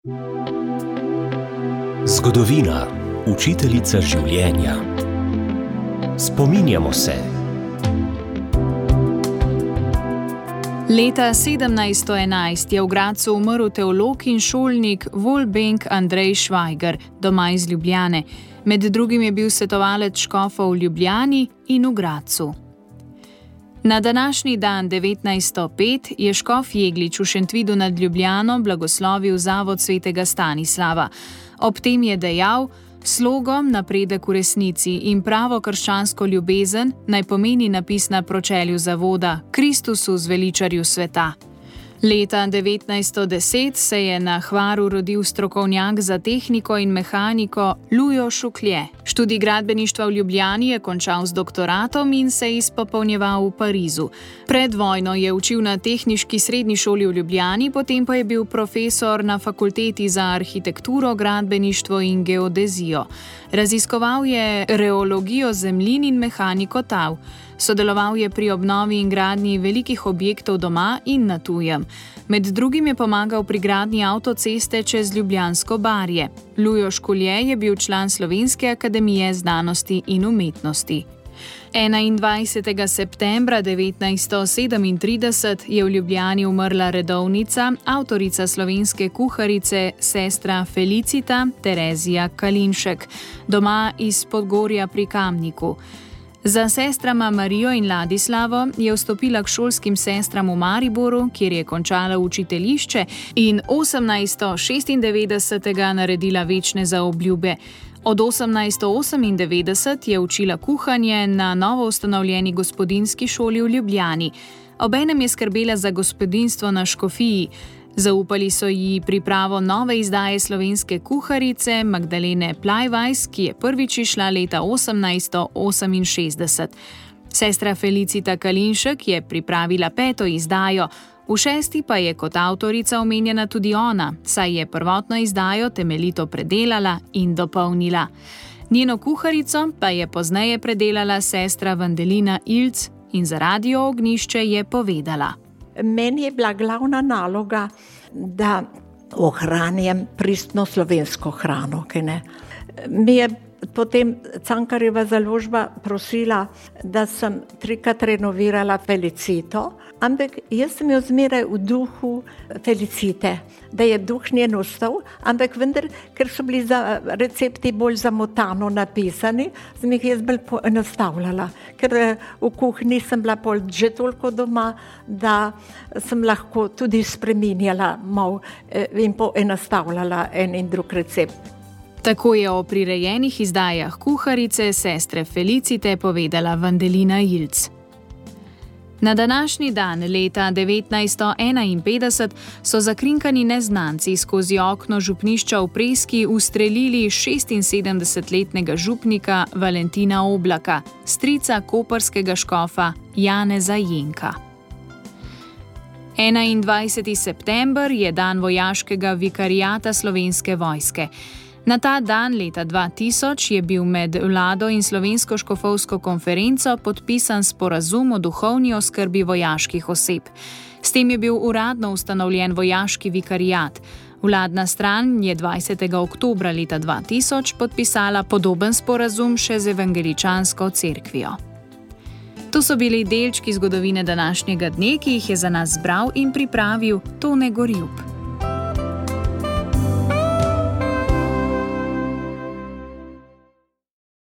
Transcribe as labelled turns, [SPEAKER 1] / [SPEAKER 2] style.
[SPEAKER 1] Zgodovina, učiteljica življenja. Spominjamo se.
[SPEAKER 2] Leta 1711 je v Gradcu umrl teolog in šolnik Wolfgang Andrej Schweiger, doma iz Ljubljane. Med drugim je bil svetovalec škofov v Ljubljani in v Gradcu. Na današnji dan 1905 je škof Jeglič v Šentvidu nad Ljubljano blagoslovil zavod svetega Stanislava. Ob tem je dejal: "Slogom napredek v resnici in pravo krščansko ljubezen naj pomeni napis na pročelju zavoda Kristusu zveličarju sveta." Leta 1910 se je na Hvaru rodil strokovnjak za tehniko in mehaniko Lujo Šuklje. Študij gradbeništva v Ljubljani je končal z doktoratom in se izpopolnjeval v Parizu. Pred vojno je učil na tehniški srednji šoli v Ljubljani, potem pa je bil profesor na fakulteti za arhitekturo, gradbeništvo in geodezijo. Raziskoval je reologijo zemljin in mehaniko tal. Sodeloval je pri obnovi in gradnji velikih objektov doma in na tujem. Med drugim je pomagal pri gradnji avtoceste čez Ljubljansko barje. Lujo Škulje je bil član Slovenske akademije znanosti in umetnosti. 21. septembra 1937 je v Ljubljani umrla redovnica, avtorica slovenske kuharice, sestra Felicita Terezija Kalinšek, doma iz Podgorja pri Kamniku. Za sestrama Marijo in Ladislavo je vstopila k šolskim sestram v Mariboru, kjer je končala učiteljišče in 1896. naredila večne zaobljube. Od 1898 je učila kuhanje na novo ustanovljeni gospodinjski šoli v Ljubljani. Obenem je skrbela za gospodinjstvo na Škofiji. Zaupali so ji pripravo nove izdaje slovenske kuharice Magdalene Plajvajs, ki je prvič izšla leta 1868. Sestra Felicita Kalinšek je pripravila 5. izdajo, v 6. pa je kot avtorica omenjena tudi ona, saj je prvotno izdajo temeljito predelala in dopolnila. Njeno kuharico pa je pozneje predelala sestra Vandelina Ilc in za Radio Ognjišče je povedala:
[SPEAKER 3] "Meni je bila glavna naloga, da ohranjam pristno slovensko hrano. Mi je potem Cankarjeva založba prosila, da sem 3-krat renovirala Felicito, ampak jaz sem jo zmeraj v duhu Felicite, da je duh njen ostal, ampak vendar, ker so bili recepti bolj zamotano napisani, sem jih jaz bolj poenostavljala, ker v kuhinji sem bila že toliko doma, da sem lahko tudi spreminjala malo in poenostavljala en in drug recept.
[SPEAKER 2] Tako je o prirejenih izdajah kuharice sestre Felicite povedala Vandelina Ilc. Na današnji dan leta 1951 so zakrinkani neznanci skozi okno župnišča v Preski ustrelili 76-letnega župnika Valentina Oblaka, strica koprskega škofa Janeza Jenka. 21. september je dan vojaškega vikariata Slovenske vojske. Na ta dan leta 2000 je bil med vlado in Slovensko škofovsko konferenco podpisan sporazum o duhovni oskrbi vojaških oseb. S tem je bil uradno ustanovljen vojaški vikariat. Vladna stran je 20. oktobra leta 2000 podpisala podoben sporazum še z evangeličansko cerkvijo. To so bili delčki zgodovine današnjega dne, ki jih je za nas zbral in pripravil Tone Gorjup.